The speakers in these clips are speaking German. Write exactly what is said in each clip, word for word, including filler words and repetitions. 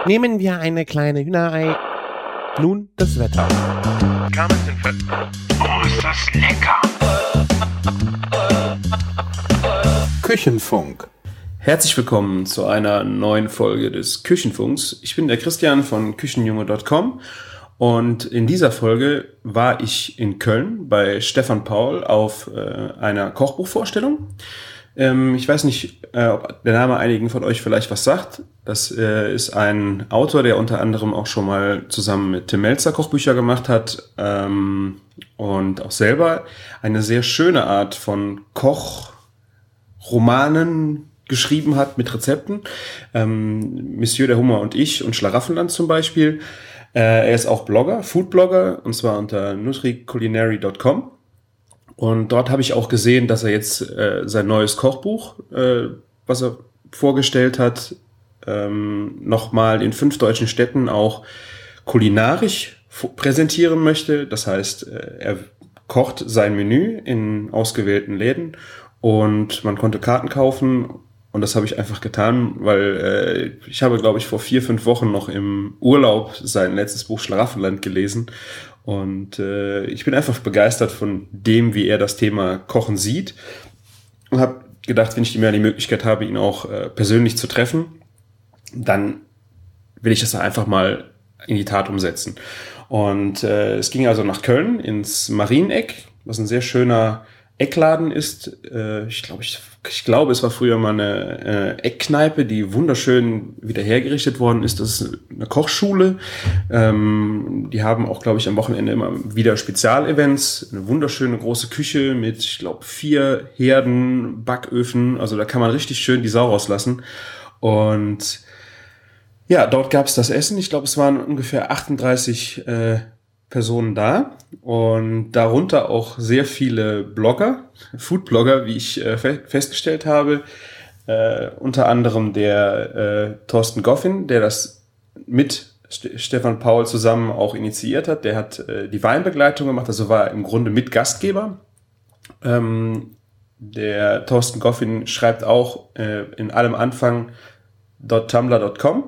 Nehmen wir eine kleine Hühnerei. Nun das Wetter. Oh, ist das lecker! Küchenfunk. Herzlich willkommen zu einer neuen Folge des Küchenfunks. Ich bin der Christian von Küchenjunge Punkt com und in dieser Folge war ich in Köln bei Stefan Paul auf äh, einer Kochbuchvorstellung. Ähm, ich weiß nicht, äh, ob der Name einigen von euch vielleicht was sagt. Das äh, ist ein Autor, der unter anderem auch schon mal zusammen mit Tim Melzer Kochbücher gemacht hat ähm, und auch selber eine sehr schöne Art von Kochromanen geschrieben hat mit Rezepten. Ähm, Monsieur der Hummer und ich und Schlaraffenland zum Beispiel. Äh, er ist auch Blogger, Foodblogger, und zwar unter nutriculinary Punkt com. Und dort habe ich auch gesehen, dass er jetzt äh, sein neues Kochbuch, äh, was er vorgestellt hat, ähm, nochmal in fünf deutschen Städten auch kulinarisch f- präsentieren möchte. Das heißt, äh, er kocht sein Menü in ausgewählten Läden und man konnte Karten kaufen. Und das habe ich einfach getan, weil äh, ich habe, glaube ich, vor vier, fünf Wochen noch im Urlaub sein letztes Buch Schlaraffenland gelesen. Und äh, ich bin einfach begeistert von dem, wie er das Thema Kochen sieht. Und habe gedacht, wenn ich mehr die Möglichkeit habe, ihn auch äh, persönlich zu treffen, dann will ich das einfach mal in die Tat umsetzen. Und äh, es ging also nach Köln ins Marieneck, was ein sehr schöner Eckladen ist. Äh, ich glaube, ich, ich glaube, es war früher mal eine äh, Eckkneipe, die wunderschön wieder hergerichtet worden ist. Das ist eine Kochschule. Ähm, die haben auch, glaube ich, am Wochenende immer wieder Spezialevents. Eine wunderschöne große Küche mit, ich glaube, vier Herden, Backöfen. Also da kann man richtig schön die Sau rauslassen. Und ja, dort gab es das Essen. Ich glaube, es waren ungefähr achtunddreißig äh, Personen da und darunter auch sehr viele Blogger, Foodblogger, wie ich äh, fe- festgestellt habe. Äh, unter anderem der äh, Thorsten Goffin, der das mit St- Stefan Paul zusammen auch initiiert hat. Der hat äh, die Weinbegleitung gemacht, also war im Grunde Mitgastgeber. Ähm, der Thorsten Goffin schreibt auch äh, in allem Anfang .tumblr Punkt com.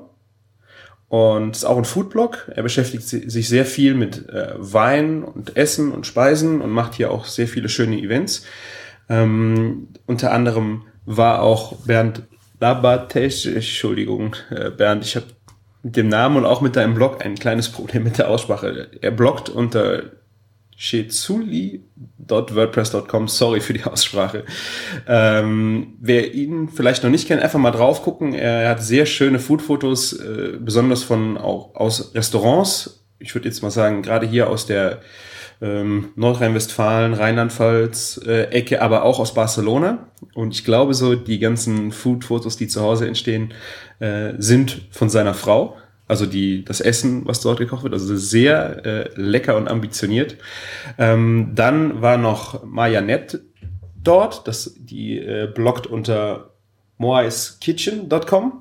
Und ist auch ein Foodblog. Er beschäftigt sich sehr viel mit äh, Wein und Essen und Speisen und macht hier auch sehr viele schöne Events. Ähm, unter anderem war auch Bernd Labatesch, Entschuldigung, äh, Bernd, ich habe mit dem Namen und auch mit deinem Blog ein kleines Problem mit der Aussprache. Er bloggt unter chezuli Punkt wordpress Punkt com, sorry für die Aussprache. Ähm, wer ihn vielleicht noch nicht kennt, einfach mal drauf gucken. Er hat sehr schöne Foodfotos, äh, besonders von auch aus Restaurants. Ich würde jetzt mal sagen, gerade hier aus der ähm, Nordrhein-Westfalen, Rheinland-Pfalz äh, Ecke, aber auch aus Barcelona. Und ich glaube so, die ganzen Foodfotos, die zu Hause entstehen, äh, sind von seiner Frau. Also die das Essen, was dort gekocht wird, also sehr äh, lecker und ambitioniert. Ähm, dann war noch Maya Nett dort, das die äh, bloggt unter moais kitchen Punkt com.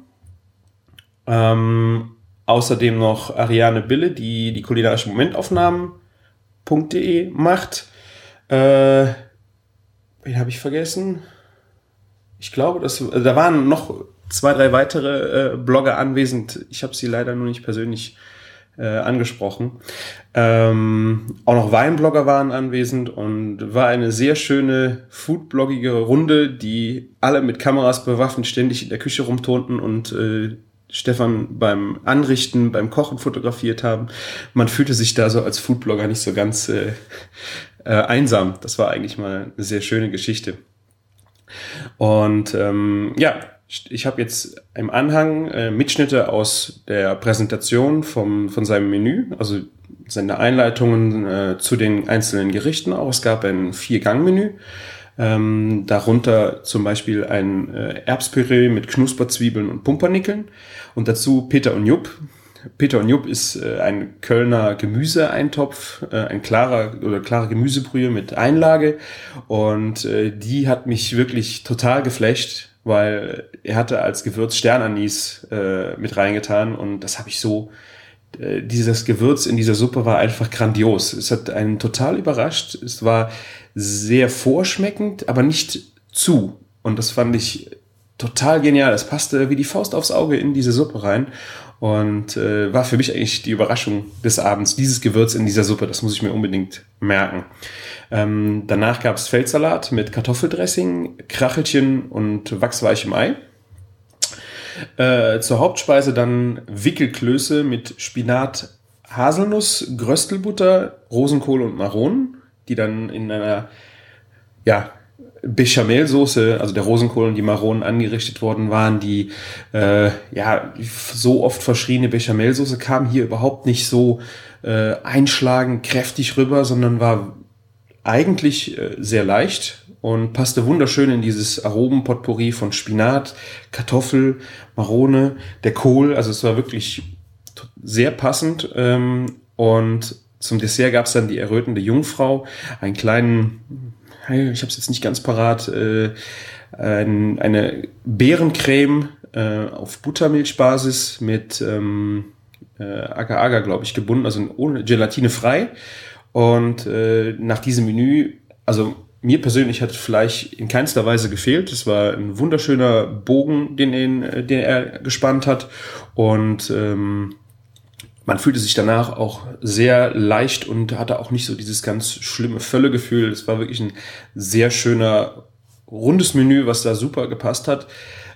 Ähm, außerdem noch Ariane Bille, die die kulinarische Momentaufnahmen Punkt de macht. Äh, wen habe ich vergessen? Ich glaube, das, also da waren noch zwei, drei weitere äh, Blogger anwesend. Ich habe sie leider nur nicht persönlich äh, angesprochen. Ähm, auch noch Weinblogger waren anwesend und war eine sehr schöne foodbloggige Runde, die alle mit Kameras bewaffnet ständig in der Küche rumturnten und äh, Stefan beim Anrichten, beim Kochen fotografiert haben. Man fühlte sich da so als Foodblogger nicht so ganz äh, äh, einsam. Das war eigentlich mal eine sehr schöne Geschichte. Und ähm, ja, ich habe jetzt im Anhang äh, Mitschnitte aus der Präsentation vom, von seinem Menü, also seine Einleitungen äh, zu den einzelnen Gerichten auch. Es gab ein Vier-Gang-Menü, ähm, darunter zum Beispiel ein äh, Erbspüree mit Knusperzwiebeln und Pumpernickeln und dazu Peter und Jupp. Peter und Jupp ist äh, ein Kölner Gemüseeintopf, äh, ein klarer oder klare Gemüsebrühe mit Einlage und äh, die hat mich wirklich total geflasht, weil er hatte als Gewürz Sternanis äh, mit reingetan und das habe ich so, äh, dieses Gewürz in dieser Suppe war einfach grandios. Es hat einen total überrascht. Es war sehr vorschmeckend, aber nicht zu. Und das fand ich total genial. Es passte wie die Faust aufs Auge in diese Suppe rein und äh, war für mich eigentlich die Überraschung des Abends. Dieses Gewürz in dieser Suppe, das muss ich mir unbedingt merken. Ähm, danach gab es Feldsalat mit Kartoffeldressing, Krachelchen und wachsweichem Ei. Äh, zur Hauptspeise dann Wickelklöße mit Spinat, Haselnuss, Gröstelbutter, Rosenkohl und Maronen, die dann in einer ja, Bechamelsoße, also der Rosenkohl und die Maronen angerichtet worden waren. Die äh, ja so oft verschriene Bechamelsoße kam hier überhaupt nicht so äh, einschlagend kräftig rüber, sondern war eigentlich äh, sehr leicht und passte wunderschön in dieses Aromenpotpourri von Spinat, Kartoffel, Marone, der Kohl. Also es war wirklich sehr passend. Ähm, und zum Dessert gab es dann die errötende Jungfrau, einen kleinen, ich habe es jetzt nicht ganz parat, äh, ein, eine Beerencreme äh, auf Buttermilchbasis mit ähm, äh, Agar-Agar, glaube ich, gebunden, also ohne Gelatine frei. Und äh, nach diesem Menü, also mir persönlich hat Fleisch in keinster Weise gefehlt. Es war ein wunderschöner Bogen, den, den, den er gespannt hat. Und ähm, man fühlte sich danach auch sehr leicht und hatte auch nicht so dieses ganz schlimme Völlegefühl. Es war wirklich ein sehr schöner, rundes Menü, was da super gepasst hat.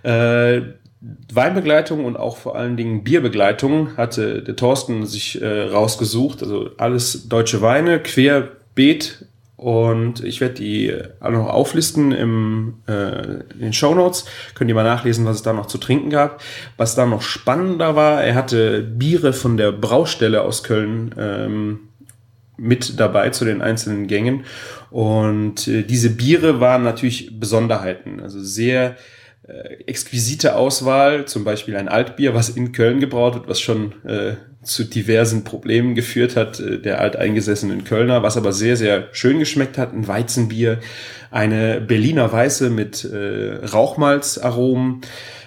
Äh, Weinbegleitung und auch vor allen Dingen Bierbegleitung hatte der Thorsten sich äh, rausgesucht. Also alles deutsche Weine, querbeet. Und ich werde die alle noch auflisten im, äh, in den Shownotes. Könnt ihr mal nachlesen, was es da noch zu trinken gab. Was da noch spannender war, er hatte Biere von der Braustelle aus Köln ähm, mit dabei zu den einzelnen Gängen. Und äh, diese Biere waren natürlich Besonderheiten. Also sehr äh, exquisite Auswahl. Zum Beispiel ein Altbier, was in Köln gebraut wird, was schon äh, zu diversen Problemen geführt hat, der alteingesessenen Kölner, was aber sehr, sehr schön geschmeckt hat. Ein Weizenbier, eine Berliner Weiße mit äh, Rauchmalzaromen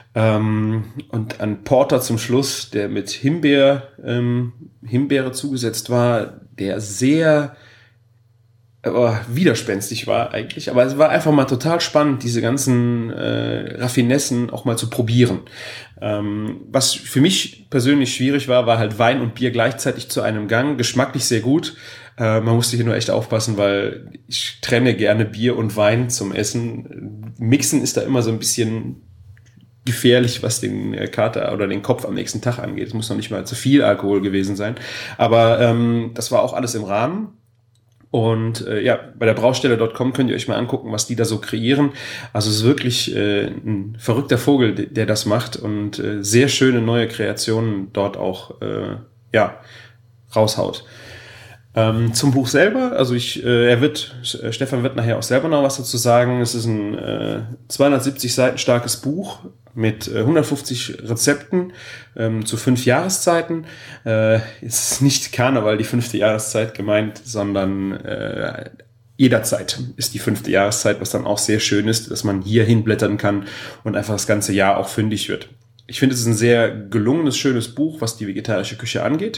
ähm, und ein Porter zum Schluss, der mit Himbeer, ähm, Himbeere zugesetzt war, der sehr oh, widerspenstig war eigentlich. Aber es war einfach mal total spannend, diese ganzen äh, Raffinessen auch mal zu probieren. Ähm, was für mich persönlich schwierig war, war halt Wein und Bier gleichzeitig zu einem Gang. Geschmacklich sehr gut. Äh, man musste hier nur echt aufpassen, weil ich trenne gerne Bier und Wein zum Essen. Mixen ist da immer so ein bisschen gefährlich, was den Kater oder den Kopf am nächsten Tag angeht. Es muss noch nicht mal zu viel Alkohol gewesen sein. Aber ähm, das war auch alles im Rahmen. Und äh, ja, bei der Braustelle Punkt com könnt ihr euch mal angucken, was die da so kreieren. Also es ist wirklich äh, ein verrückter Vogel, der, der das macht und äh, sehr schöne neue Kreationen dort auch äh, ja raushaut. Ähm, zum Buch selber, also ich, äh, er wird, Stefan wird nachher auch selber noch was dazu sagen. Es ist ein äh, zweihundertsiebzig Seiten starkes Buch mit äh, hundertfünfzig Rezepten ähm, zu fünf Jahreszeiten. Äh, es ist nicht Karneval die fünfte Jahreszeit gemeint, sondern äh, jederzeit ist die fünfte Jahreszeit, was dann auch sehr schön ist, dass man hier hinblättern kann und einfach das ganze Jahr auch fündig wird. Ich finde, es ist ein sehr gelungenes, schönes Buch, was die vegetarische Küche angeht.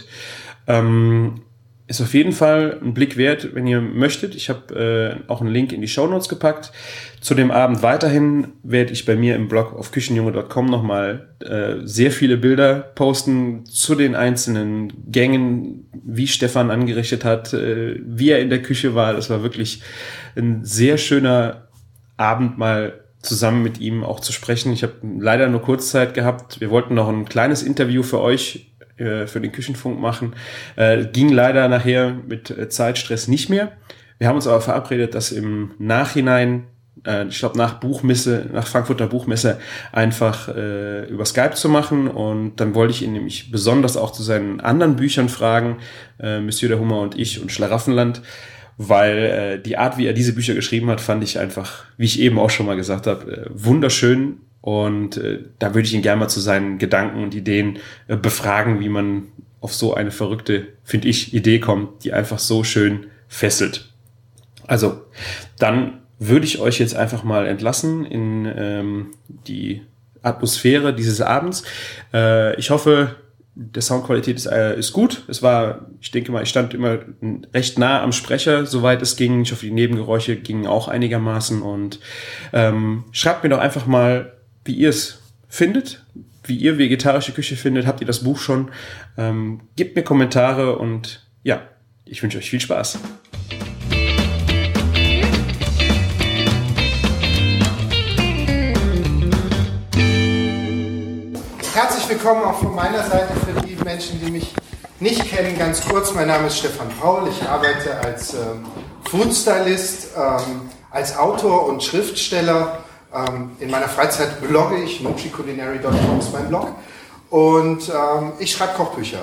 Ähm, Ist auf jeden Fall ein Blick wert, wenn ihr möchtet. Ich habe äh, auch einen Link in die Shownotes gepackt. Zu dem Abend weiterhin werde ich bei mir im Blog auf küchenjunge Punkt com nochmal äh, sehr viele Bilder posten zu den einzelnen Gängen, wie Stefan angerichtet hat, äh, wie er in der Küche war. Das war wirklich ein sehr schöner Abend, mal zusammen mit ihm auch zu sprechen. Ich habe leider nur kurz Zeit gehabt. Wir wollten noch ein kleines Interview für euch für den Küchenfunk machen. Äh, ging leider nachher mit äh, Zeitstress nicht mehr. Wir haben uns aber verabredet, das im Nachhinein, äh, ich glaube nach Buchmesse, nach Frankfurter Buchmesse, einfach äh, über Skype zu machen. Und dann wollte ich ihn nämlich besonders auch zu seinen anderen Büchern fragen, äh, Monsieur der Hummer und ich und Schlaraffenland, weil äh, die Art, wie er diese Bücher geschrieben hat, fand ich einfach, wie ich eben auch schon mal gesagt habe, äh, wunderschön. Und äh, da würde ich ihn gerne mal zu seinen Gedanken und Ideen äh, befragen, wie man auf so eine verrückte, finde ich, Idee kommt, die einfach so schön fesselt. Also, dann würde ich euch jetzt einfach mal entlassen in ähm, die Atmosphäre dieses Abends. Äh, ich hoffe, die Soundqualität ist, äh, ist gut. Es war, ich denke mal, ich stand immer recht nah am Sprecher, soweit es ging. Ich hoffe, die Nebengeräusche gingen auch einigermaßen. Und ähm, schreibt mir doch einfach mal, wie ihr es findet, wie ihr vegetarische Küche findet. Habt ihr das Buch schon? Ähm, gebt mir Kommentare und ja, ich wünsche euch viel Spaß. Herzlich willkommen auch von meiner Seite für die Menschen, die mich nicht kennen. Ganz kurz, mein Name ist Stefan Paul. Ich arbeite als ähm, Foodstylist, ähm, als Autor und Schriftsteller. Ähm, in meiner Freizeit blogge ich, nucci culinary punkt com ist mein Blog. Und ähm, ich schreibe Kochbücher.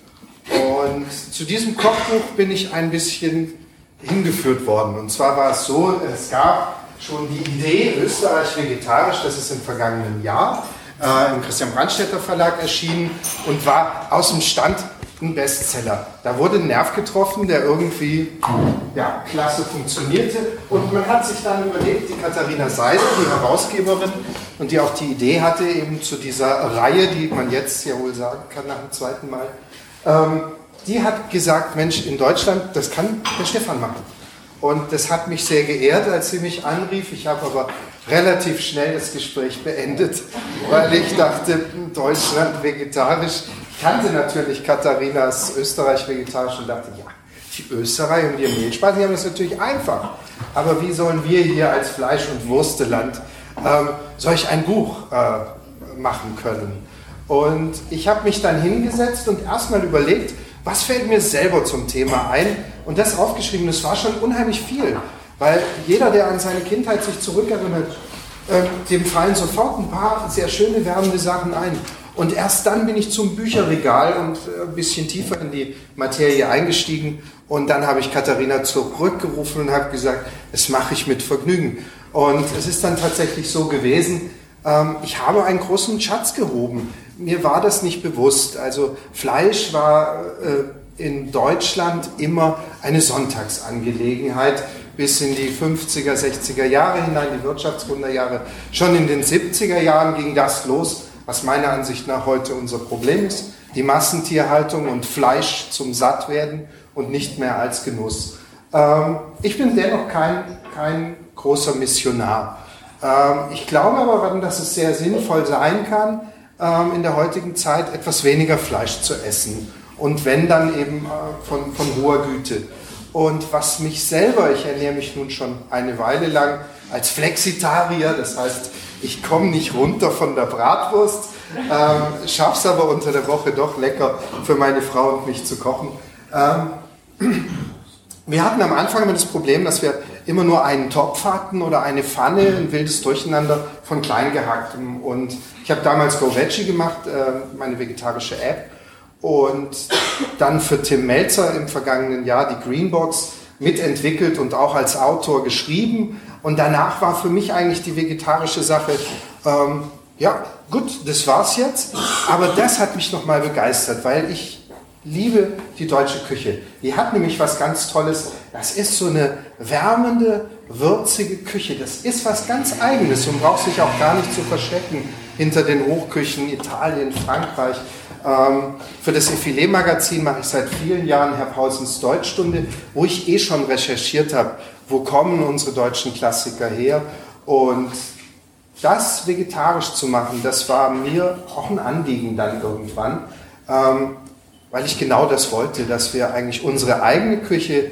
Und zu diesem Kochbuch bin ich ein bisschen hingeführt worden. Und zwar war es so, es gab schon die Idee, Österreich vegetarisch, das ist im vergangenen Jahr äh, im Christian Brandstätter Verlag erschienen und war aus dem Stand ein Bestseller. Da wurde ein Nerv getroffen, der irgendwie ja, klasse funktionierte. Und man hat sich dann überlegt, die Katharina Seidel, die Herausgeberin, und die auch die Idee hatte, eben zu dieser Reihe, die man jetzt ja wohl sagen kann nach dem zweiten Mal, ähm, die hat gesagt, Mensch, in Deutschland, das kann der Stefan machen. Und das hat mich sehr geehrt, als sie mich anrief. Ich habe aber relativ schnell das Gespräch beendet, weil ich dachte, Deutschland vegetarisch. Ich kannte natürlich Katharinas Österreich vegetarisch und dachte, ja, die Österreicher und die Mehlspeisen, die haben das natürlich einfach. Aber wie sollen wir hier als Fleisch- und Wursteland ähm, solch ein Buch äh, machen können? Und ich habe mich dann hingesetzt und erstmal überlegt, was fällt mir selber zum Thema ein? Und das aufgeschrieben, das war schon unheimlich viel. Weil jeder, der an seine Kindheit sich zurückerinnert, äh, dem fallen sofort ein paar sehr schöne, wärmende Sachen ein. Und erst dann bin ich zum Bücherregal und äh, ein bisschen tiefer in die Materie eingestiegen. Und dann habe ich Katharina zurückgerufen und habe gesagt, das mache ich mit Vergnügen. Und es ist dann tatsächlich so gewesen, ähm, ich habe einen großen Schatz gehoben. Mir war das nicht bewusst. Also Fleisch war äh, in Deutschland immer eine Sonntagsangelegenheit. Bis in die fünfziger, sechziger Jahre hinein, die Wirtschaftswunderjahre. Schon in den siebziger Jahren ging das los, was meiner Ansicht nach heute unser Problem ist. Die Massentierhaltung und Fleisch zum Sattwerden und nicht mehr als Genuss. Ähm, ich bin dennoch kein, kein großer Missionar. Ähm, ich glaube aber, dass es sehr sinnvoll sein kann, ähm, in der heutigen Zeit etwas weniger Fleisch zu essen. Und wenn, dann eben äh, von, von hoher Güte. Und was mich selber, ich ernähre mich nun schon eine Weile lang als Flexitarier, das heißt, ich komme nicht runter von der Bratwurst, ähm, schaffe es aber unter der Woche doch lecker für meine Frau und mich zu kochen. Ähm, wir hatten am Anfang immer das Problem, dass wir immer nur einen Topf hatten oder eine Pfanne, ein wildes Durcheinander von Kleingehacktem. Und ich habe damals Go Veggie gemacht, äh, meine vegetarische App. Und dann für Tim Melzer im vergangenen Jahr die Greenbox mitentwickelt und auch als Autor geschrieben. Und danach war für mich eigentlich die vegetarische Sache, ähm, ja gut, das war's jetzt. Aber das hat mich nochmal begeistert, weil ich liebe die deutsche Küche. Die hat nämlich was ganz Tolles. Das ist so eine wärmende, würzige Küche. Das ist was ganz Eigenes und braucht sich auch gar nicht zu verstecken hinter den Hochküchen Italien, Frankreich. Ähm, für das Effilé-Magazin mache ich seit vielen Jahren Herr Paulsens Deutschstunde, wo ich eh schon recherchiert habe, wo kommen unsere deutschen Klassiker her. Und das vegetarisch zu machen, das war mir auch ein Anliegen dann irgendwann, ähm, weil ich genau das wollte, dass wir eigentlich unsere eigene Küche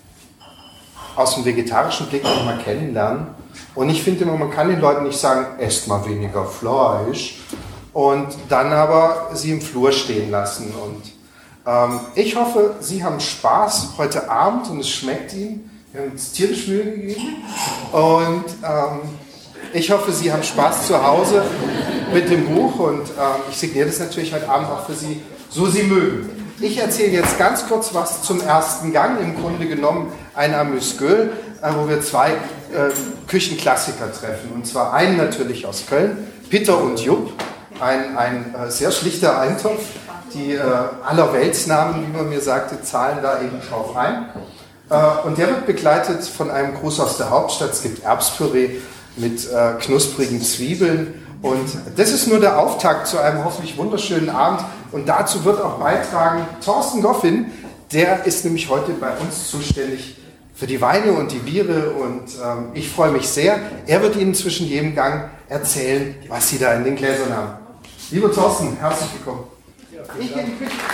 aus dem vegetarischen Blick noch mal kennenlernen. Und ich finde immer, man kann den Leuten nicht sagen, esst mal weniger Fleisch, und dann aber sie im Flur stehen lassen. Und ähm, ich hoffe, Sie haben Spaß heute Abend und es schmeckt Ihnen. Wir haben uns tierisch Mühe gegeben. Und ähm, ich hoffe, Sie haben Spaß zu Hause mit dem Buch. Und ähm, ich signiere das natürlich heute Abend auch für Sie, so Sie mögen. Ich erzähle jetzt ganz kurz was zum ersten Gang. Im Grunde genommen ein Amüsgöl, äh, wo wir zwei äh, Küchenklassiker treffen. Und zwar einen natürlich aus Köln, Pitter und Jupp. Ein, ein äh, sehr schlichter Eintopf. Die äh, Allerweltsnamen, wie man mir sagte, zahlen da eben drauf ein. Äh, und der wird begleitet von einem Gruß aus der Hauptstadt. Es gibt Erbspüree mit äh, knusprigen Zwiebeln. Und das ist nur der Auftakt zu einem hoffentlich wunderschönen Abend. Und dazu wird auch beitragen Thorsten Goffin. Der ist nämlich heute bei uns zuständig für die Weine und die Biere und ähm, ich freue mich sehr. Er wird Ihnen zwischen jedem Gang erzählen, was Sie da in den Gläsern haben. Lieber Thorsten, herzlich willkommen. Ja, ich gehe in die Küche.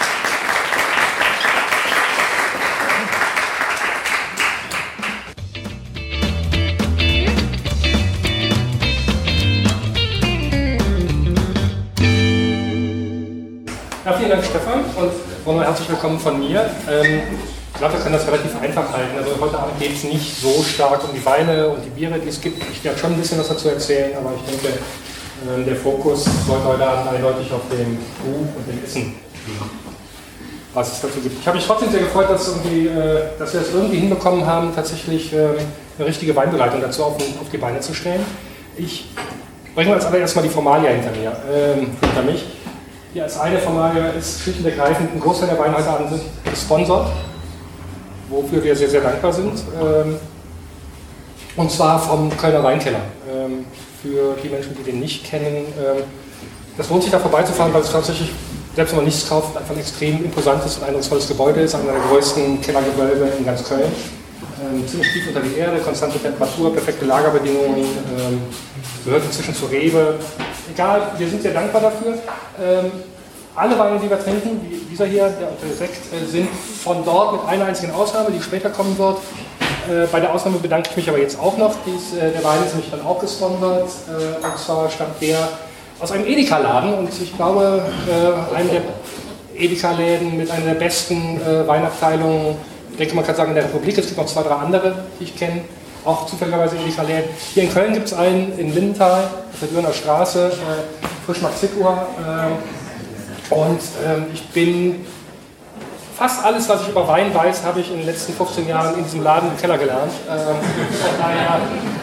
Ja, vielen Dank, Stefan, und nochmal herzlich willkommen von mir. Ähm, ich glaube, wir können das relativ einfach halten. Also heute Abend geht es nicht so stark um die Weine und die Biere, die es gibt. Ich werde schon ein bisschen was dazu erzählen, aber ich denke, ähm, der Fokus sollte heute Abend eindeutig auf dem Buch und dem Essen liegen, was es dazu gibt. Ich habe mich trotzdem sehr gefreut, dass, irgendwie, äh, dass wir es irgendwie hinbekommen haben, tatsächlich äh, eine richtige Weinbereitung dazu auf, auf die Beine zu stellen. Ich bringe als allererstes mal die Formalia hinter mir, ähm, hinter mich. Hier als eine Formalia ist schlicht und ergreifend ein Großteil der Weine heute Abend sind gesponsert, wofür wir sehr, sehr dankbar sind. Und zwar vom Kölner Weinkeller. Für die Menschen, die den nicht kennen, das lohnt sich da vorbeizufahren, weil es tatsächlich, selbst wenn man nichts kauft, einfach ein extrem imposantes und eindrucksvolles Gebäude ist, einer der größten Kellergewölbe in ganz Köln. Ziemlich tief unter die Erde, konstante Temperatur, perfekte Lagerbedingungen, gehört inzwischen zur Rewe. Egal, wir sind sehr dankbar dafür. Ähm, alle Weine, die wir trinken, wie dieser hier, der, der Sekt, äh, sind von dort mit einer einzigen Ausnahme, die später kommen wird. Äh, bei der Ausnahme bedanke ich mich aber jetzt auch noch. Dies, äh, der Wein ist nämlich dann auch gesponsert. Äh, und zwar stammt der aus einem Edeka-Laden. Und ich glaube, äh, einem der Edeka-Läden mit einer der besten äh, Weinabteilungen, ich denke, man kann sagen, in der Republik. Es gibt noch zwei, drei andere, die ich kenne. Auch zufälligerweise Edeka-Läden. Hier in Köln gibt es einen in Lindenthal, auf der Dürner Straße, äh, Frischmarkt Zickuhr. Äh, und ähm, ich bin, fast alles, was ich über Wein weiß, habe ich in den letzten fünfzehn Jahren in diesem Laden im Keller gelernt. Äh, von daher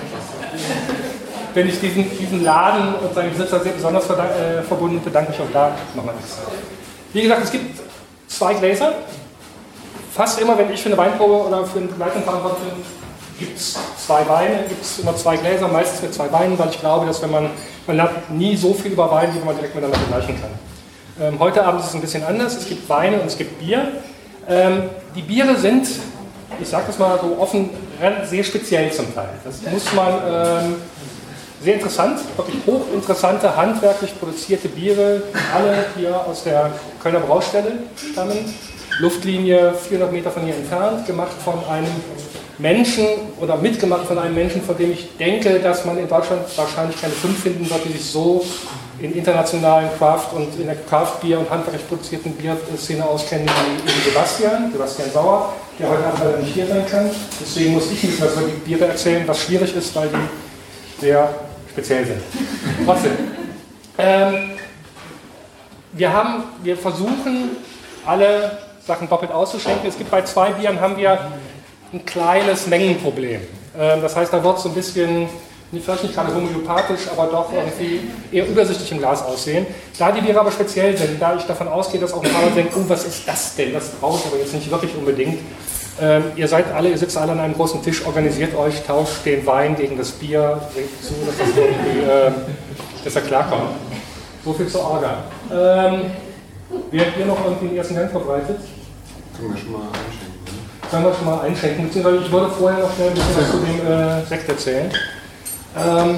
bin ich diesen, diesen Laden und seinen Besitzer sehr besonders äh, verbunden, bedanke mich auch da nochmal. Wie gesagt, es gibt zwei Gläser. Fast immer, wenn ich für eine Weinprobe oder für eine Begleitung verantwortlich bin, gibt es zwei Weine, gibt es immer zwei Gläser, meistens mit zwei Weinen, weil ich glaube, dass wenn man, man lernt nie so viel über Wein, wie man direkt miteinander vergleichen kann. Ähm, heute Abend ist es ein bisschen anders, es gibt Weine und es gibt Bier. Ähm, die Biere sind, ich sage das mal so offen, sehr speziell zum Teil. Das muss man, ähm, sehr interessant, wirklich hochinteressante, handwerklich produzierte Biere, alle hier aus der Kölner Braustelle stammen. Luftlinie vierhundert Meter von hier entfernt, gemacht von einem Menschen oder mitgemacht von einem Menschen, von dem ich denke, dass man in Deutschland wahrscheinlich keine fünf finden wird, die sich so in internationalen Craft- und in der Craft-Bier- und handwerklich produzierten Bierszene auskennen wie eben Sebastian, Sebastian Sauer, der heute Abend leider nicht hier sein kann. Deswegen muss ich ein bisschen was über die Biere erzählen, was schwierig ist, weil die sehr speziell sind. Trotzdem. Ähm, wir, haben, wir versuchen, alle Sachen doppelt auszuschenken. Es gibt bei zwei Bieren haben wir ein kleines Mengenproblem. Das heißt, da wird es so ein bisschen, vielleicht nicht gerade homöopathisch, aber doch irgendwie eher übersichtlich im Glas aussehen. Da die Biere aber speziell sind, da ich davon ausgehe, dass auch ein paar Leute denken, oh, was ist das denn? Das brauche ich aber jetzt nicht wirklich unbedingt. Ähm, ihr seid alle, ihr sitzt alle an einem großen Tisch, organisiert euch, tauscht den Wein gegen das Bier, seht zu, dass das irgendwie, äh, dass er klarkommt. So viel zur Orga. Ähm, wer hat hier noch irgendwie den ersten Gang verbreitet? Können wir schon mal einschenken. Ne? Können wir schon mal einschenken, beziehungsweise ich würde vorher noch schnell ein bisschen was zu dem äh, Sekt erzählen. Ähm,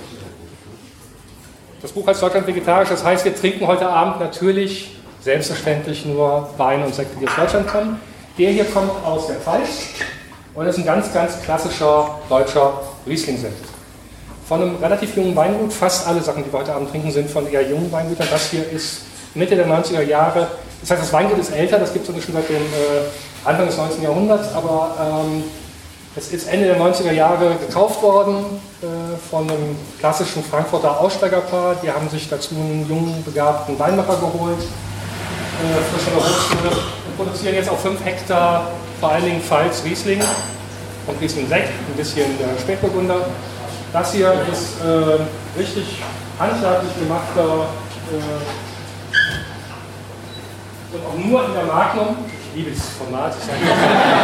das Buch heißt Deutschland vegetarisch, das heißt, wir trinken heute Abend natürlich selbstverständlich nur Weine und Sekte, die aus Deutschland kommen. Der hier kommt aus der Pfalz und ist ein ganz, ganz klassischer deutscher Riesling-Sekt. Von einem relativ jungen Weingut, fast alle Sachen, die wir heute Abend trinken, sind von eher jungen Weingütern. Das hier ist Mitte der neunziger Jahre. Das heißt, das Weingut ist älter, das gibt es schon seit dem äh, Anfang des neunzehnten Jahrhunderts, aber ähm, es ist Ende der neunziger Jahre gekauft worden äh, von einem klassischen Frankfurter Aussteigerpaar. Die haben sich dazu einen jungen, begabten Weinmacher geholt, äh, frisch von der Hochschule, und produzieren jetzt auf fünf Hektar vor allen Dingen Pfalz Riesling und Riesling Sekt, ein bisschen äh, Spätburgunder. Das hier ist äh, richtig handwerklich gemachter äh, und auch nur in der Magnum. Ich liebe dieses Format. Ich sage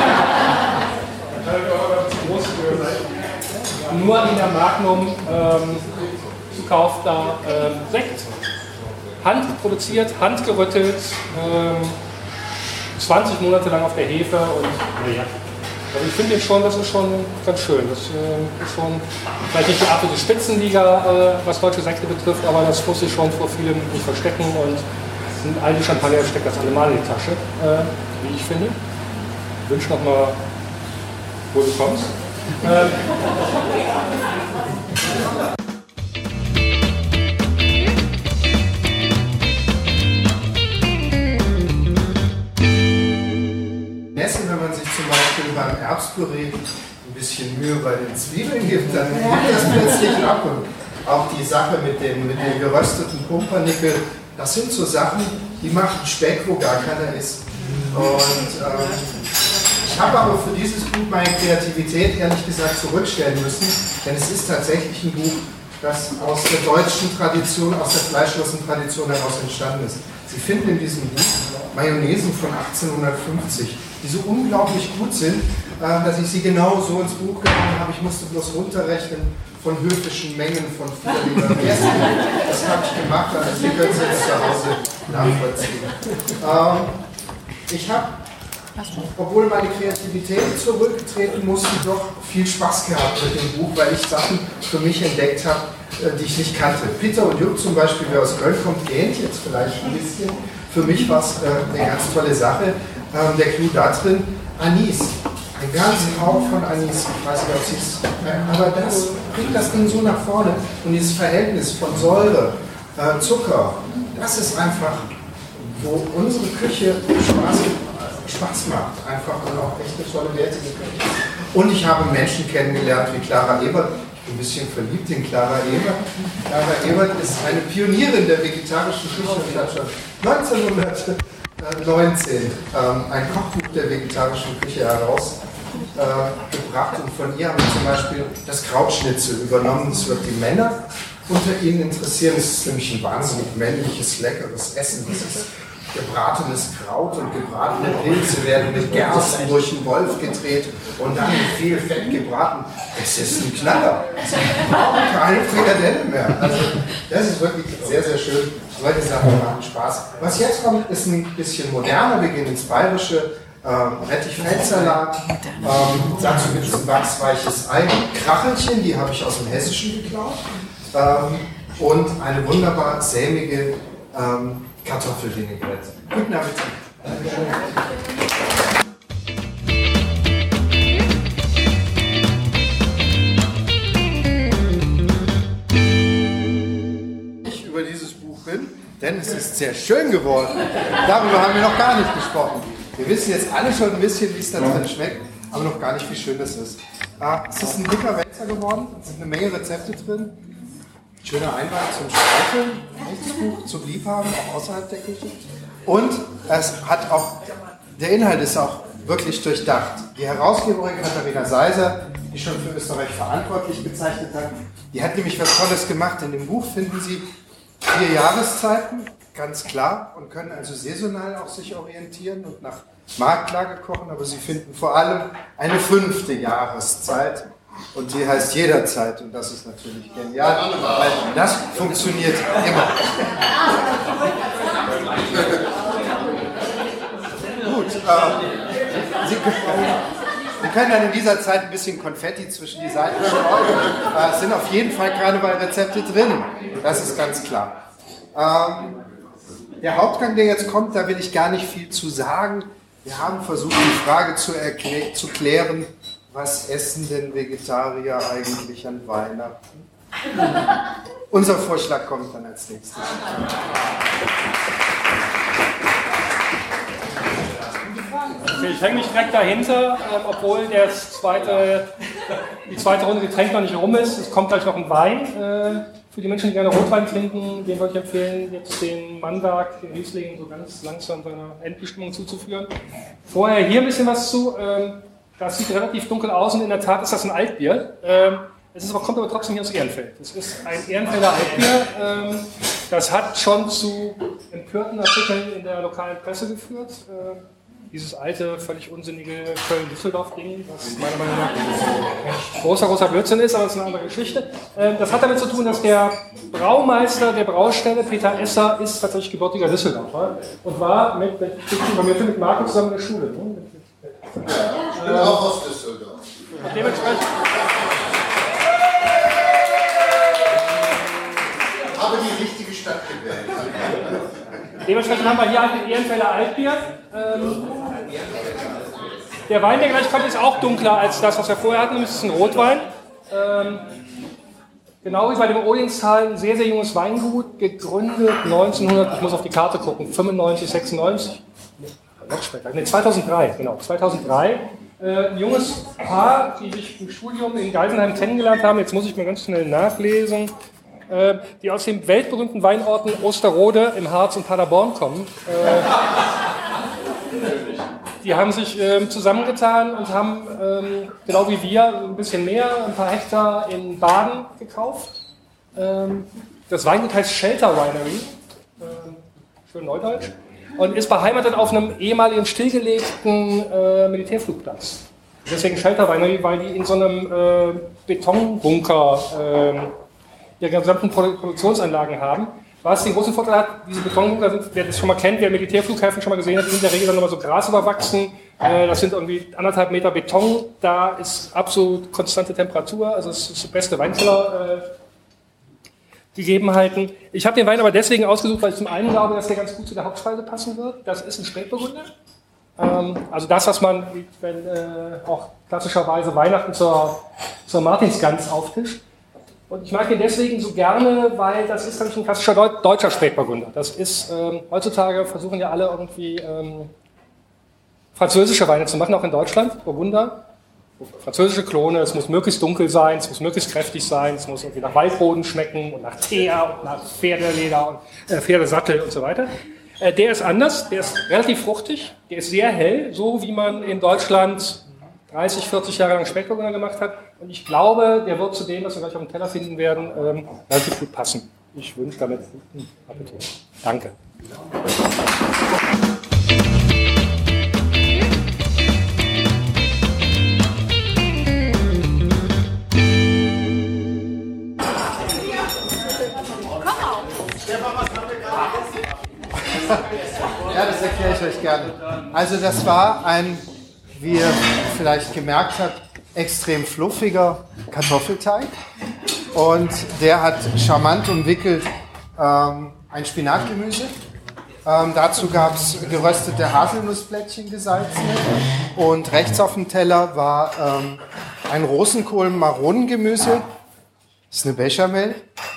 nur in der Magnum ähm, zukaufter ähm, Sekt. Handproduziert, handgerüttelt, ähm, zwanzig Monate lang auf der Hefe und naja, Also ich finde schon, das ist schon ganz schön. Das äh, ist schon vielleicht nicht die absolute Spitzenliga, äh, was deutsche Sekte betrifft, aber das muss sich schon vor vielem nicht verstecken und ein alter Champagner steckt das allemal in die Tasche, äh, wie ich finde. Ich wünsche nochmal, wo du kommst. Ähm, Wenn man sich zum Beispiel beim Erbspüree ein bisschen Mühe bei den Zwiebeln gibt, dann geht das plötzlich ab. Und auch die Sache mit dem, mit dem gerösteten Pumpernickel, das sind so Sachen, die machen Speck, wo gar keiner ist. Und ähm, ich habe aber für dieses Buch meine Kreativität ehrlich gesagt zurückstellen müssen, denn es ist tatsächlich ein Buch, das aus der deutschen Tradition, aus der fleischlosen Tradition heraus entstanden ist. Sie finden in diesem Buch Mayonnaisen von achtzehnhundertfünfzig, die so unglaublich gut sind, dass ich sie genau so ins Buch genommen habe. Ich musste bloß runterrechnen von höfischen Mengen von vier Liter. Das habe ich gemacht, also Sie können es jetzt zu Hause nachvollziehen. Ich habe, obwohl meine Kreativität zurücktreten musste, doch viel Spaß gehabt mit dem Buch, weil ich Sachen für mich entdeckt habe, die ich nicht kannte. Peter und Jupp zum Beispiel, wer aus Köln kommt, gähnt jetzt vielleicht ein bisschen. Für mich war es äh, eine ganz tolle Sache. Ähm, der Clou da drin, Anis. Ein ganzer Hauch von Anis. Ich weiß nicht, ob Sie es... Äh, aber das bringt das Ding so nach vorne. Und dieses Verhältnis von Säure, äh, Zucker, das ist einfach, wo unsere Küche Spaß, Spaß macht. Einfach und auch echt eine tolle, wertige Küche. Und ich habe Menschen kennengelernt wie Clara Ebert. Ein bisschen verliebt in Clara Ebert. Clara Ebert ist eine Pionierin der vegetarischen Küche und hat schon neunzehnhundertneunzehn ähm, ein Kochbuch der vegetarischen Küche herausgebracht. Äh, und von ihr haben wir zum Beispiel das Krautschnitzel übernommen. Das wird die Männer unter Ihnen interessieren. Es ist nämlich ein wahnsinnig männliches, leckeres Essen. Das ist gebratenes Kraut und gebratene Pilze werden mit Gersten durch den Wolf gedreht und dann mit viel Fett gebraten. Es ist ein Knaller. Sie brauchen keine Frikadelle mehr. Also das ist wirklich sehr, sehr schön. Solche Sachen machen Spaß. Was jetzt kommt, ist ein bisschen moderner. Wir gehen ins Bayerische. Ähm, Rettich-Feldsalat. Ähm, dazu gibt es ein wachsweiches Ei. Krachelchen, die habe ich aus dem Hessischen geklaut. Ähm, und eine wunderbar sämige ähm, Kartoffelvinaigrette. Guten Appetit. Ich über dieses Buch bin, denn es ist sehr schön geworden. Darüber haben wir noch gar nicht gesprochen. Wir wissen jetzt alle schon ein bisschen, wie es da drin schmeckt, aber noch gar nicht, wie schön das ist. Ah, es ist ein dicker Wälzer geworden, es sind eine Menge Rezepte drin. Schöner Einwand zum Streicheln, echtes Buch zum Liebhaben, auch außerhalb der Küche. Und es hat auch, der Inhalt ist auch wirklich durchdacht. Die Herausgeberin Katharina Seiser, die schon für Österreich verantwortlich gezeichnet hat, die hat nämlich was Tolles gemacht. In dem Buch finden Sie vier Jahreszeiten, ganz klar, und können also saisonal auch sich orientieren und nach Marktlage kochen, aber Sie finden vor allem eine fünfte Jahreszeit. Und die heißt jederzeit, und das ist natürlich genial, weil das funktioniert immer. Gut, äh, Sie, Sie können dann in dieser Zeit ein bisschen Konfetti zwischen die Seiten streuen. Es sind auf jeden Fall Karnevalrezepte drin, das ist ganz klar. Ähm, der Hauptgang, der jetzt kommt, da will ich gar nicht viel zu sagen. Wir haben versucht, die Frage zu, erklä- zu klären, was essen denn Vegetarier eigentlich an Weihnachten? Unser Vorschlag kommt dann als nächstes. Okay, ich hänge mich direkt dahinter, ähm, obwohl der zweite, die zweite Runde Getränk noch nicht rum ist. Es kommt gleich noch ein Wein. Äh, für die Menschen, die gerne Rotwein trinken, den würde ich empfehlen, jetzt den Mannwerk, den Riesling, so ganz langsam seiner Endbestimmung zuzuführen. Vorher hier ein bisschen was zu. Ähm, Das sieht relativ dunkel aus und in der Tat ist das ein Altbier. Ähm, es ist aber, kommt aber trotzdem hier aus Ehrenfeld. Es ist ein Ehrenfelder Altbier. Ähm, das hat schon zu empörten Artikeln in der lokalen Presse geführt. Äh, dieses alte, völlig unsinnige Köln-Düsseldorf-Ding, was meiner Meinung nach großer, großer Blödsinn ist, aber das ist eine andere Geschichte. Ähm, das hat damit zu tun, dass der Braumeister der Braustelle, Peter Esser, ist tatsächlich gebürtiger Düsseldorfer und war mit, mit, mit Marco zusammen in der Schule. Ne? Ich bin auch aus Düsseldorf. Dementsprechend, Habe die richtige Stadt gewählt. dementsprechend haben wir hier halt den Ehrenfelder Altbier. Ähm, der Wein, der gleich kommt, ist auch dunkler als das, was wir vorher hatten. Das ist ein Rotwein. Ähm, genau wie bei dem Ohlingstal, ein sehr, sehr junges Weingut, gegründet neunzehnhundert, ich muss auf die Karte gucken, fünfundneunzig, sechsundneunzig. Noch später, ne, zweitausenddrei, genau, zweitausenddrei. Äh, ein junges Paar, die sich im Studium in Geisenheim kennengelernt haben, jetzt muss ich mal ganz schnell nachlesen, äh, die aus dem weltberühmten Weinorten Osterode im Harz und Paderborn kommen. Äh, die haben sich äh, zusammengetan und haben, ähm, genau wie wir, ein bisschen mehr, ein paar Hektar in Baden gekauft. Ähm, das Weingut heißt Shelter Winery, äh, schön neudeutsch. Und ist beheimatet auf einem ehemaligen stillgelegten äh, Militärflugplatz. Deswegen Shelter Winery, weil die in so einem äh, Betonbunker äh, ihre gesamten Produktionsanlagen haben. Was den großen Vorteil hat, diese Betonbunker sind, wer das schon mal kennt, wer Militärflughäfen schon mal gesehen hat, in der Regel dann immer so Gras überwachsen. Äh, das sind irgendwie anderthalb Meter Beton. Da ist absolut konstante Temperatur. Also es ist das beste Weinkeller. Äh, Gegebenheiten. Ich habe den Wein aber deswegen ausgesucht, weil ich zum einen glaube, dass der ganz gut zu der Hauptspeise passen wird. Das ist ein Spätburgunder. Ähm, also das, was man wenn, äh, auch klassischerweise Weihnachten zur, zur Martinsgans auftischt. Und ich mag den deswegen so gerne, weil das ist ein klassischer Deut deutscher Spätburgunder. Das ist, ähm, heutzutage versuchen ja alle irgendwie ähm, französische Weine zu machen, auch in Deutschland, Burgunder. Französische Klone, es muss möglichst dunkel sein, es muss möglichst kräftig sein, es muss irgendwie nach Waldboden schmecken und nach Teer und nach Pferdeleder und äh, Pferdesattel und so weiter. Äh, der ist anders, der ist relativ fruchtig, der ist sehr hell, so wie man in Deutschland dreißig, vierzig Jahre lang Spätburgunder gemacht hat. Und ich glaube, der wird zu dem, was wir gleich auf dem Teller finden werden, ähm, relativ gut passen. Ich wünsche damit guten Appetit. Danke. Ja, das erkläre ich euch gerne. Also das war ein, wie ihr vielleicht gemerkt habt, extrem fluffiger Kartoffelteig. Und der hat charmant umwickelt ähm, ein Spinatgemüse. Ähm, dazu gab es geröstete Haselnussblättchen, gesalzene. Und rechts auf dem Teller war ähm, ein Rosenkohl-Maronengemüse. Das ist eine Bechamel.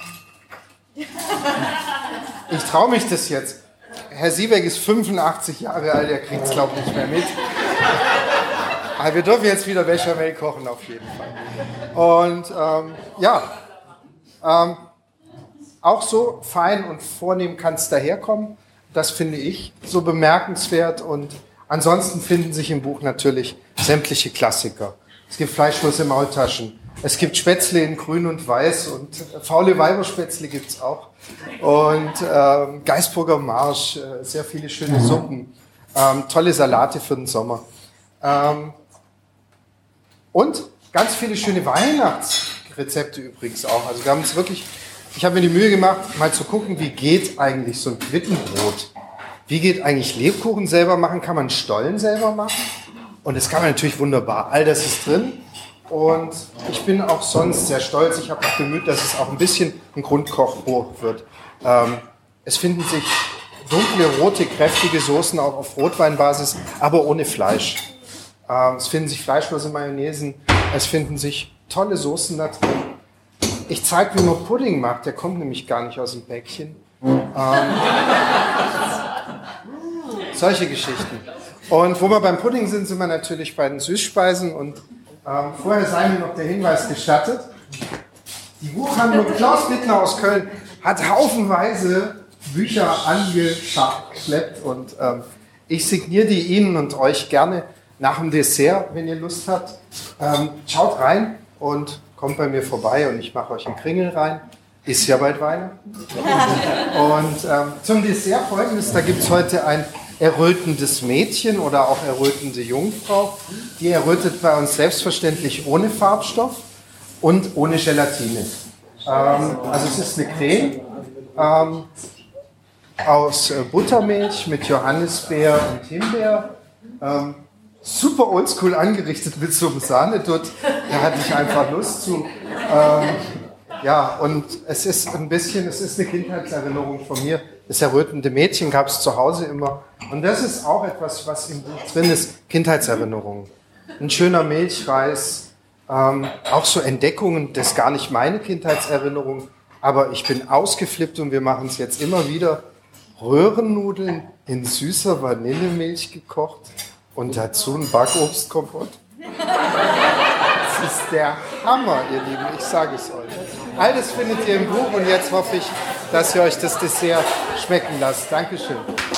Ich traue mich das jetzt. Herr Siebeck ist fünfundachtzig Jahre alt, er kriegt es, glaube ich, nicht mehr mit. Aber wir dürfen jetzt wieder Bechamel kochen, auf jeden Fall. Und ähm, ja, ähm, auch so fein und vornehm kann es daherkommen. Das finde ich so bemerkenswert. Und ansonsten finden sich im Buch natürlich sämtliche Klassiker. Es gibt Fleischwürste, Maultaschen. Es gibt Spätzle in grün und weiß und faule Weiberspätzle gibt es auch. Und ähm, Geisburger Marsch, äh, sehr viele schöne Suppen, ähm, tolle Salate für den Sommer. Ähm, und ganz viele schöne Weihnachtsrezepte übrigens auch. Also wir haben uns wirklich, ich habe mir die Mühe gemacht, mal zu gucken, wie geht eigentlich so ein Quittenbrot? Wie geht eigentlich Lebkuchen selber machen? Kann man Stollen selber machen? Und das kann man natürlich wunderbar. All das ist drin. Und ich bin auch sonst sehr stolz. Ich habe mich bemüht, dass es auch ein bisschen ein Grundkochbuch wird. Ähm, es finden sich dunkle, rote, kräftige Soßen auch auf Rotweinbasis, aber ohne Fleisch. Ähm, es finden sich fleischlose Mayonnaisen. Es finden sich tolle Soßen da drin. Ich zeige, wie man Pudding macht. Der kommt nämlich gar nicht aus dem Päckchen. Ähm, solche Geschichten. Und wo wir beim Pudding sind, sind wir natürlich bei den Süßspeisen. Und ähm, vorher sei mir noch der Hinweis gestattet. Die Buchhandlung Klaus Bittner aus Köln hat haufenweise Bücher angeschleppt. Und ähm, ich signiere die Ihnen und euch gerne nach dem Dessert, wenn ihr Lust habt. Ähm, schaut rein und kommt bei mir vorbei und ich mache euch einen Kringel rein. Ist ja bald Weihnachten. Und ähm, zum Dessert folgendes, da gibt es heute ein errötendes Mädchen oder auch errötende Jungfrau. Die errötet bei uns selbstverständlich ohne Farbstoff und ohne Gelatine. Ähm, also es ist eine Creme ähm, aus äh, Buttermilch mit Johannisbeer und Himbeer. Ähm, super oldschool angerichtet mit so einem Sahnedutt. Da hatte ich einfach Lust zu. Ähm, ja, und es ist ein bisschen, es ist eine Kindheitserinnerung von mir. Das errötende Mädchen gab es zu Hause immer. Und das ist auch etwas, was im Buch drin ist, Kindheitserinnerungen. Ein schöner Milchreis, ähm, auch so Entdeckungen, das ist gar nicht meine Kindheitserinnerung, aber ich bin ausgeflippt und wir machen es jetzt immer wieder. Röhrennudeln in süßer Vanillemilch gekocht und dazu ein Backobstkompott. Das ist der Hammer, ihr Lieben, ich sage es euch. All das findet ihr im Buch und jetzt hoffe ich, dass ihr euch das Dessert schmecken lasst. Dankeschön.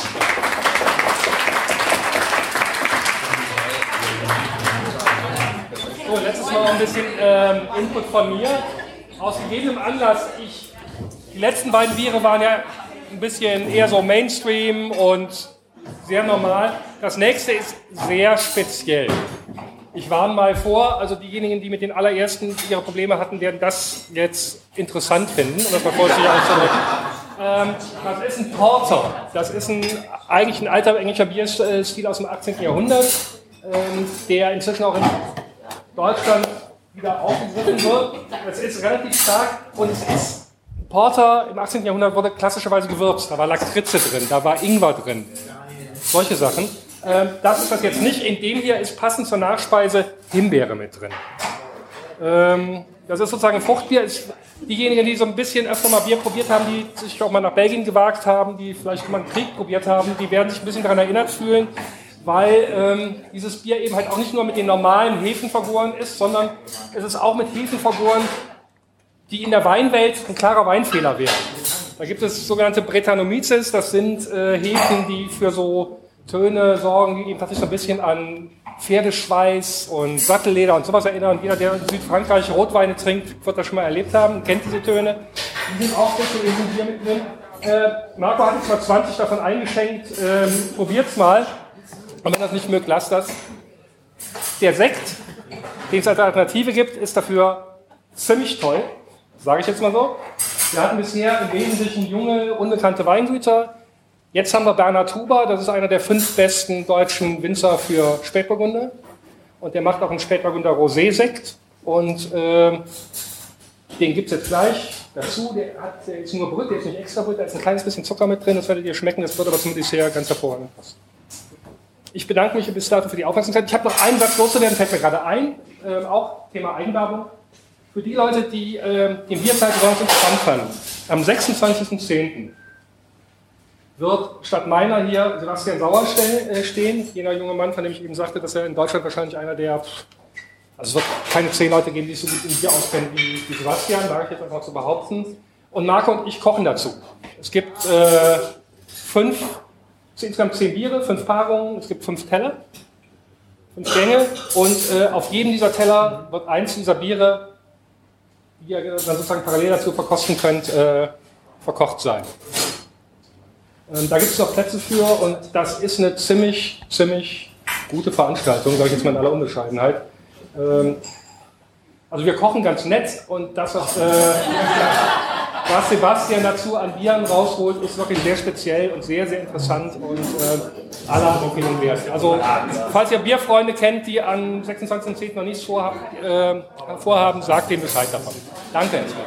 So, letztes Mal ein bisschen ähm, Input von mir. Aus gegebenem Anlass, ich, die letzten beiden Biere waren ja ein bisschen eher so Mainstream und sehr normal. Das nächste ist sehr speziell. Ich warne mal vor, also diejenigen, die mit den allerersten ihre Probleme hatten, werden das jetzt interessant finden, um das mal vorsichtig auszudrücken. Ähm, das ist ein Porter. Das ist ein, eigentlich ein alter englischer Bierstil aus dem achtzehnten Jahrhundert, ähm, der inzwischen auch in Deutschland wieder aufgegriffen wird. Es ist relativ stark und es ist Porter im achtzehnten Jahrhundert wurde klassischerweise gewürzt. Da war Lakritze drin, da war Ingwer drin. Solche Sachen. Ähm, das ist das jetzt nicht. In dem hier ist passend zur Nachspeise Himbeere mit drin. Ähm, das ist sozusagen ein Fruchtbier. Ist diejenigen, die so ein bisschen öfter mal Bier probiert haben, die sich auch mal nach Belgien gewagt haben, die vielleicht mal einen Krieg probiert haben, die werden sich ein bisschen daran erinnert fühlen, weil ähm, dieses Bier eben halt auch nicht nur mit den normalen Hefen vergoren ist, sondern es ist auch mit Hefen vergoren, die in der Weinwelt ein klarer Weinfehler wären. Da gibt es sogenannte Brettanomyces, das sind äh, Hefen, die für so Töne sorgen, die eben tatsächlich so ein bisschen an Pferdeschweiß und Sattelleder und sowas erinnern. Und jeder, der in Südfrankreich Rotweine trinkt, wird das schon mal erlebt haben, kennt diese Töne. Die sind auch in diesem Bier mit drin. Äh, Marco hat jetzt mal zwanzig davon eingeschenkt, ähm, probiert's mal. Und wenn das nicht mögt, lasst das. Der Sekt, den es als Alternative gibt, ist dafür ziemlich toll, sage ich jetzt mal so. Wir hatten bisher im Wesentlichen junge, unbekannte Weingüter. Jetzt haben wir Bernhard Huber, das ist einer der fünf besten deutschen Winzer für Spätburgunder. Und der macht auch einen Spätburgunder Rosé-Sekt. Und äh, den gibt es jetzt gleich dazu. Der, hat, der ist nur Brüt, der ist nicht extra Brüt, da ist ein kleines bisschen Zucker mit drin. Das werdet ihr schmecken, das wird aber zum Dessert ganz hervorragend passen. Ich bedanke mich bis dato für die Aufmerksamkeit. Ich habe noch einen Satz loszuwerden, fällt mir gerade ein. Ähm, auch Thema Eigenwerbung. Für die Leute, die äh, den Bierzeit besonders interessant fanden. Am sechsundzwanzigsten zehnten wird statt meiner hier Sebastian Sauer stehen, jener junge Mann, von dem ich eben sagte, dass er in Deutschland wahrscheinlich einer der, also es wird keine zehn Leute geben, die sich so gut in Bier auskennen wie, wie Sebastian, wage ich jetzt einfach zu behaupten. Und Marco und ich kochen dazu. Es gibt äh, fünf, insgesamt zehn Biere, fünf Paarungen, es gibt fünf Teller, fünf Gänge und äh, auf jedem dieser Teller wird eins dieser Biere, die ihr dann sozusagen parallel dazu verkosten könnt, äh, verkocht sein. Ähm, da gibt es noch Plätze für und das ist eine ziemlich, ziemlich gute Veranstaltung, sage ich jetzt mal in aller Unbescheidenheit. Ähm, also wir kochen ganz nett und das, was, äh, was Sebastian dazu an Bieren rausholt, ist wirklich sehr speziell und sehr, sehr interessant und äh, aller Empfehlung wert. Also falls ihr Bierfreunde kennt, die am sechsundzwanzigsten zehnten noch nichts vorhaben, äh, vorhaben, sagt denen Bescheid davon. Danke erstmal.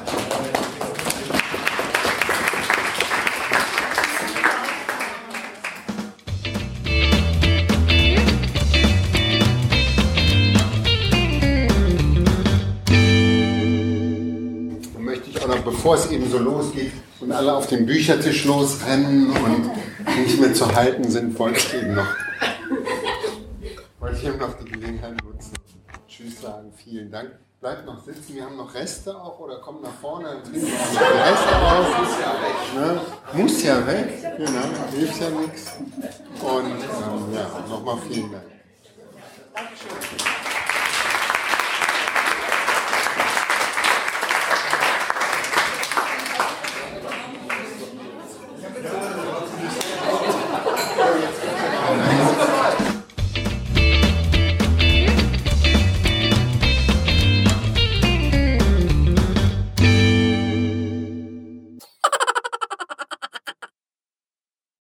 Bevor es eben so losgeht und alle auf den Büchertisch losrennen und nicht mehr zu halten sind, wollte ich eben noch, wollte ich eben noch die Gelegenheit nutzen. Tschüss sagen, vielen Dank. Bleibt noch sitzen, wir haben noch Reste auch oder kommt nach vorne, dann trinken wir auch noch die Reste aus. Muss ja weg. Ne? Muss ja weg, genau, hilft ja nichts. Und ähm, ja, nochmal vielen Dank. Dankeschön.